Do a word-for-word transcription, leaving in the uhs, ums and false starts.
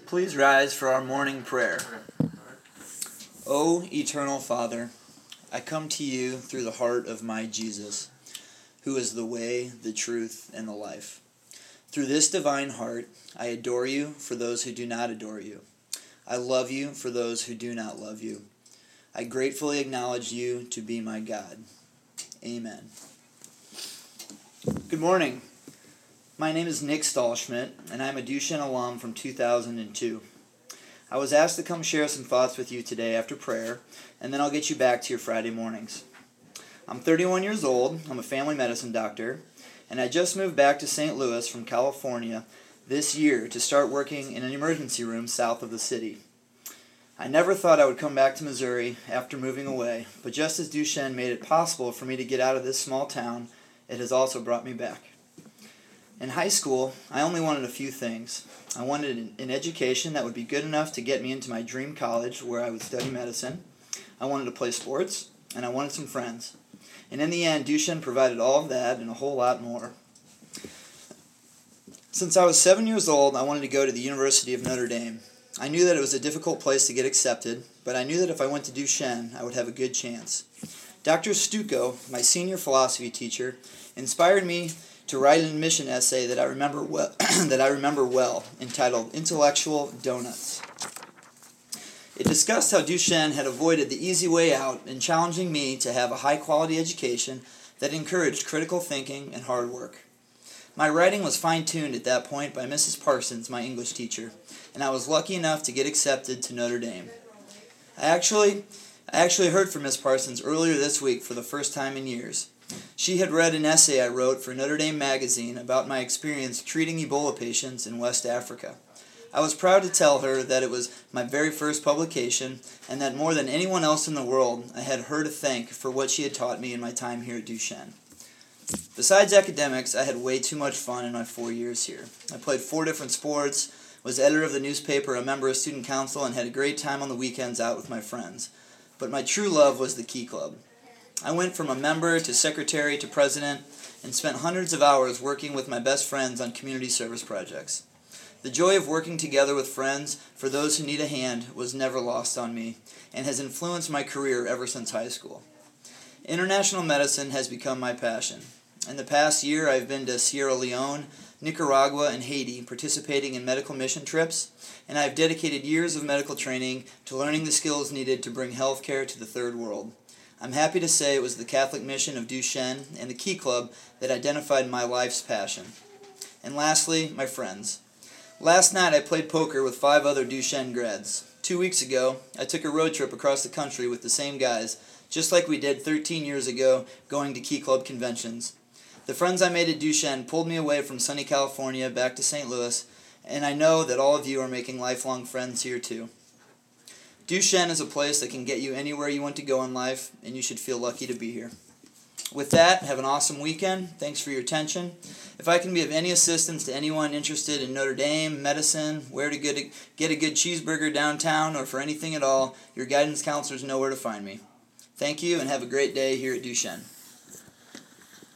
Please rise for our morning prayer. O eternal Father, I come to you through the heart of my Jesus, who is the way, the truth, and the life. Through this divine heart, I adore you for those who do not adore you. I love you for those who do not love you. I gratefully acknowledge you to be my God. Amen. Good morning. My name is Nick Stahlschmidt, and I'm a Duchesne alum from two thousand two. I was asked to come share some thoughts with you today after prayer, and then I'll get you back to your Friday mornings. I'm thirty-one years old, I'm a family medicine doctor, and I just moved back to Saint Louis from California this year to start working in an emergency room south of the city. I never thought I would come back to Missouri after moving away, but just as Duchesne made it possible for me to get out of this small town, it has also brought me back. In high school, I only wanted a few things. I wanted an education that would be good enough to get me into my dream college where I would study medicine. I wanted to play sports, and I wanted some friends. And in the end, Duchesne provided all of that and a whole lot more. Since I was seven years old, I wanted to go to the University of Notre Dame. I knew that it was a difficult place to get accepted, but I knew that if I went to Duchesne, I would have a good chance. Doctor Stucco, my senior philosophy teacher, inspired me to write an admission essay that I remember well, that I remember well, entitled Intellectual Donuts. It discussed how Duchesne had avoided the easy way out in challenging me to have a high-quality education that encouraged critical thinking and hard work. My writing was fine-tuned at that point by Missus Parsons, my English teacher, and I was lucky enough to get accepted to Notre Dame. I actually, I actually heard from Miss Parsons earlier this week for the first time in years. She had read an essay I wrote for Notre Dame magazine about my experience treating Ebola patients in West Africa. I was proud to tell her that it was my very first publication and that more than anyone else in the world, I had her to thank for what she had taught me in my time here at Duchesne. Besides academics, I had way too much fun in my four years here. I played four different sports, was editor of the newspaper, a member of student council, and had a great time on the weekends out with my friends. But my true love was the Key Club. I went from a member to secretary to president and spent hundreds of hours working with my best friends on community service projects. The joy of working together with friends for those who need a hand was never lost on me and has influenced my career ever since high school. International medicine has become my passion. In the past year, I've been to Sierra Leone, Nicaragua, and Haiti participating in medical mission trips, and I've dedicated years of medical training to learning the skills needed to bring healthcare to the third world. I'm happy to say it was the Catholic mission of Duchesne and the Key Club that identified my life's passion. And lastly, my friends. Last night I played poker with five other Duchesne grads. Two weeks ago, I took a road trip across the country with the same guys, just like we did thirteen years ago, going to Key Club conventions. The friends I made at Duchesne pulled me away from sunny California back to Saint Louis, and I know that all of you are making lifelong friends here too. Duchesne is a place that can get you anywhere you want to go in life, and you should feel lucky to be here. With that, have an awesome weekend. Thanks for your attention. If I can be of any assistance to anyone interested in Notre Dame, medicine, where to get a, get a good cheeseburger downtown, or for anything at all, your guidance counselors know where to find me. Thank you, and have a great day here at Duchesne.